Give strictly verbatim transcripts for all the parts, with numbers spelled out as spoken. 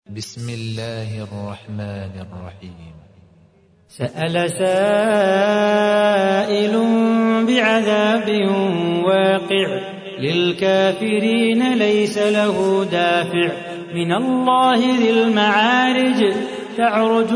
بسم الله الرحمن الرحيم. سأل سائل بعذاب واقع للكافرين ليس له دافع من الله ذي المعارج تعرج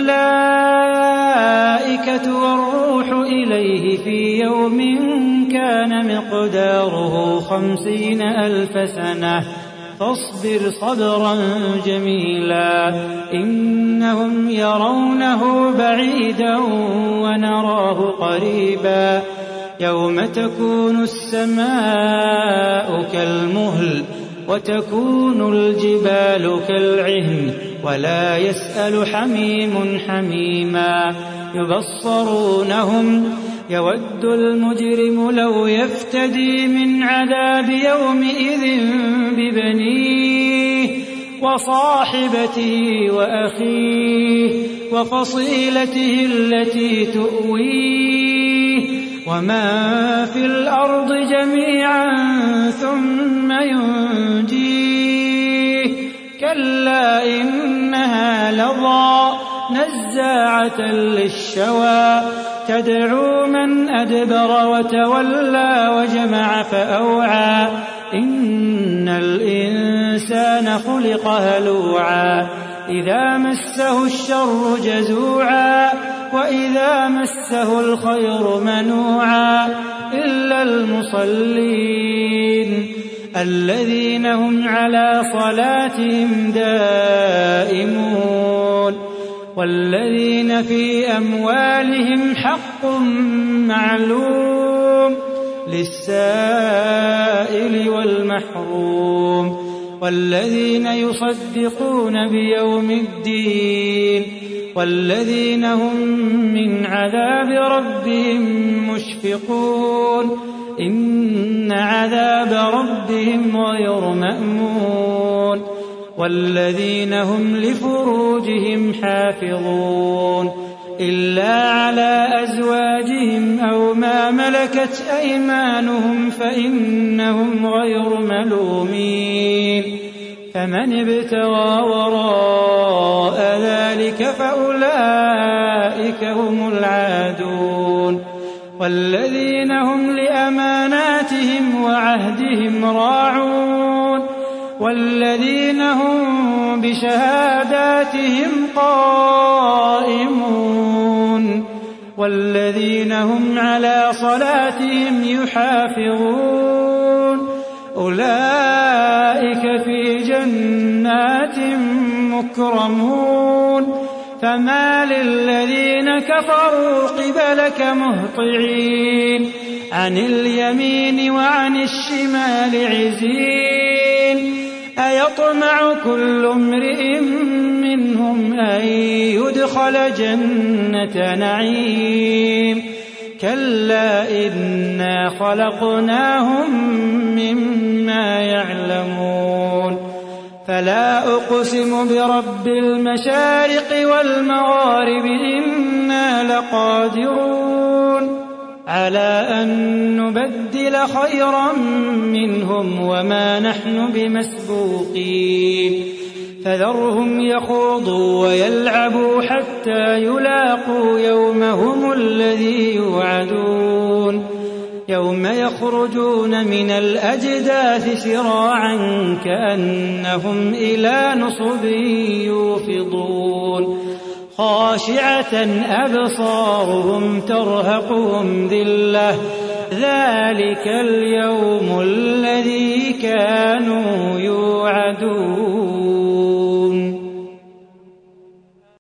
الملائكة والروح إليه في يوم كان مقداره خمسين ألف سنة فاصبر صبرا جميلا إنهم يرونه بعيدا ونراه قريبا يوم تكون السماء كالمهل وتكون الجبال كالعهن ولا يسأل حميم حميما يبصرونهم يود المجرم لو يفتدي من عذاب يومئذ ببنيه وصاحبته وأخيه وفصيلته التي تؤويه ومن في الأرض جميعا ثم ينجيه كلا إنها لظى نزاعة للشوى تدعو من أدبر وتولى وجمع فأوعى إن الإنسان خلق هلوعا إذا مسه الشر جزوعا وإذا مسه الخير منوعا إلا المصلين الذين هم على صلاتهم دائمون والذين في أموالهم حق معلوم للسائل والمحروم والذين يصدقون بيوم الدين والذين هم من عذاب ربهم مشفقون إن عذاب ربهم غير مأمون والذين هم لفروجهم حافظون إلا على أزواجهم أو ما ملكت أيمانهم فإنهم غير ملومين فمن ابتغى وراء ذلك فأولئك هم العادون والذين هم لأماناتهم وعهدهم راعون والذين هم بشهاداتهم قائمون والذين هم على صلاتهم يحافظون أولئك في جنات مكرمون فما للذين كفروا قبلك مهطعين عن اليمين وعن الشمال عزين أيطمع كل امرئ منهم أن يدخل جنة نعيم كلا إنا خلقناهم مما يعلمون فلا أقسم برب المشارق والمغارب إنا لقادرون على أن نبدل خيرا منهم وما نحن بمسبوقين فذرهم يخوضوا ويلعبوا حتى يلاقوا يومهم الذي يوعدون يوم يخرجون من الأجداث سراعا كأنهم إلى نصب يوفضون خاشعة أبصارهم ترهقهم ذلة ذلك اليوم الذي كانوا يوعدون.